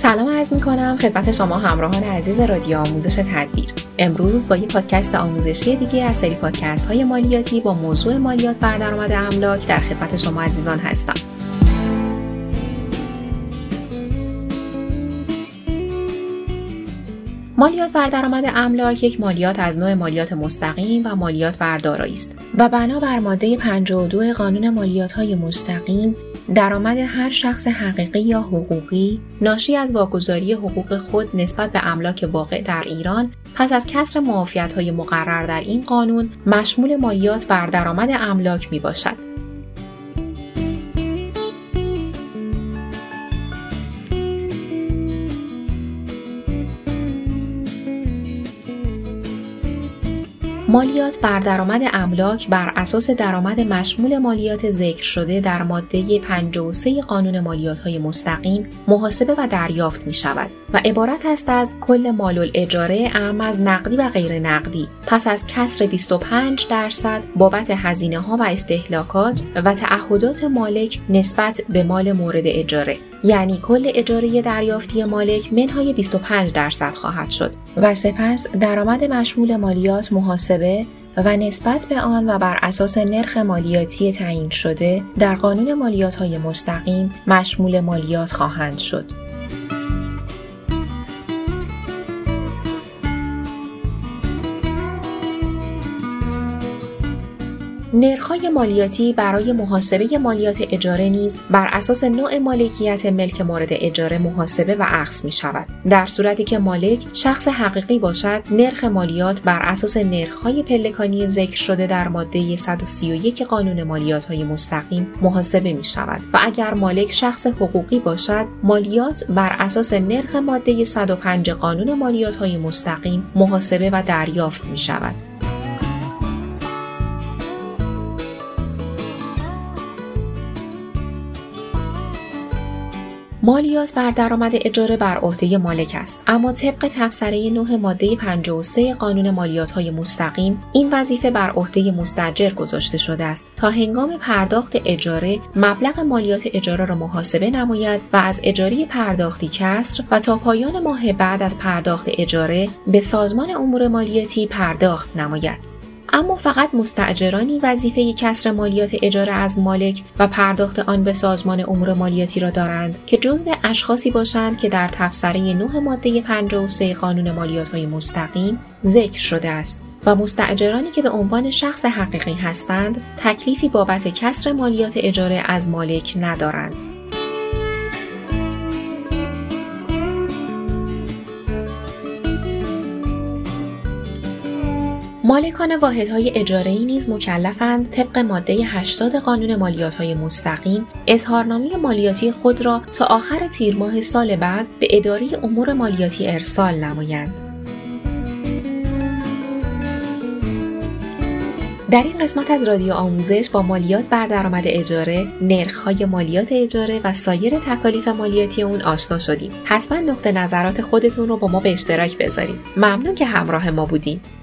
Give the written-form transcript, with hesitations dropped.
سلام عرض می‌کنم خدمت شما همراهان عزیز رادیو آموزش تدبیر. امروز با یک پادکست آموزشی دیگه از سری پادکست‌های مالیاتی با موضوع مالیات بر درآمد املاک در خدمت شما عزیزان هستم. مالیات بر درآمد املاک یک مالیات از نوع مالیات مستقیم و مالیات بر دارایی است و بنابر ماده 52 قانون مالیات‌های مستقیم درآمد هر شخص حقیقی یا حقوقی ناشی از واگذاری حقوق خود نسبت به املاک واقع در ایران پس از کسر معافیت‌های مقرر در این قانون مشمول مالیات بر درآمد املاک میباشد. مالیات بر درآمد املاک بر اساس درآمد مشمول مالیات ذکر شده در ماده 53 قانون مالیات‌های مستقیم محاسبه و دریافت می شود و عبارت است از کل مال‌الاجاره اعم از نقدی و غیر نقدی پس از کسر 25% بابت هزینه‌ها و استهلاکات و تعهدات مالک نسبت به مال مورد اجاره، یعنی کل اجاره دریافتی مالک منهای 25% خواهد شد و سپس درآمد مشمول مالیات محاسبه و نسبت به آن و بر اساس نرخ مالیاتی تعیین شده در قانون مالیات‌های مستقیم مشمول مالیات خواهند شد. نرخ‌های مالیاتی برای محاسبه مالیات اجاره نیز بر اساس نوع مالکیت ملک مورد اجاره محاسبه و اخذ می‌شود. در صورتی که مالک شخص حقیقی باشد، نرخ مالیات بر اساس نرخ‌های پلکانی ذکر شده در ماده 131 قانون مالیات‌های مستقیم محاسبه می‌شود و اگر مالک شخص حقوقی باشد، مالیات بر اساس نرخ ماده 105 قانون مالیات‌های مستقیم محاسبه و دریافت می‌شود. مالیات بر درآمد اجاره بر عهده مالک است، اما طبق تبصره 9 ماده 53 قانون مالیات‌های مستقیم این وظیفه بر عهده مستاجر گذاشته شده است تا هنگام پرداخت اجاره مبلغ مالیات اجاره را محاسبه نماید و از اجاره پرداختی کسر و تا پایان ماه بعد از پرداخت اجاره به سازمان امور مالیاتی پرداخت نماید. اما فقط مستاجرانی وظیفه کسر مالیات اجاره از مالک و پرداخت آن به سازمان امور مالیاتی را دارند که جزو اشخاصی باشند که در تبصره 9 ماده 53 قانون مالیات‌های مستقیم ذکر شده است و مستاجرانی که به عنوان شخص حقیقی هستند تکلیفی بابت کسر مالیات اجاره از مالک ندارند. مالکان واحدهای اجاره‌ای نیز مکلفند طبق ماده 80 قانون مالیات‌های مستقیم اظهارنامه مالیاتی خود را تا آخر تیر ماه سال بعد به اداره امور مالیاتی ارسال نمایند. در این قسمت از رادیو آموزش با مالیات بر درآمد اجاره، نرخ‌های مالیات اجاره و سایر تکالیف مالیاتی اون آشنا شدیم. حتما نقطه نظرات خودتون رو با ما به اشتراک بذارید. ممنون که همراه ما بودید.